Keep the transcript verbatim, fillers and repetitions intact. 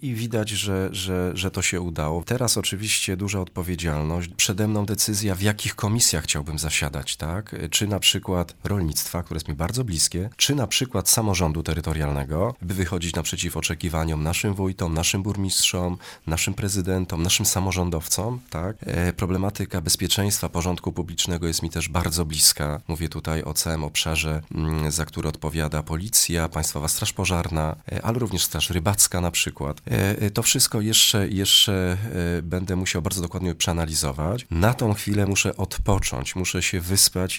i widać, że, że, że to się udało. Teraz oczywiście duża odpowiedzialność. Przede mną decyzja, w jakich komisjach chciałbym zasiadać, tak? Czy na przykład rolnictwa, które jest mi bardzo bliskie, czy na przykład samorządu terytorialnego, by wychodzić naprzeciw oczekiwaniom naszym wójtom, naszym burmistrzom, naszym prezydentom, naszym samorządowcom, tak? E, problematyka bezpieczeństwa, porządku publicznego jest mi też bardzo bliska. Mówię tutaj o całym obszarze, m, za który odpowiada policja, Państwowa Straż Pożarna, e, ale również Straż Rybacka na przykład. E, to wszystko jeszcze, jeszcze e, będę musiał bardzo dokładnie przeanalizować. Na tą chwilę muszę odpocząć, muszę się wyspać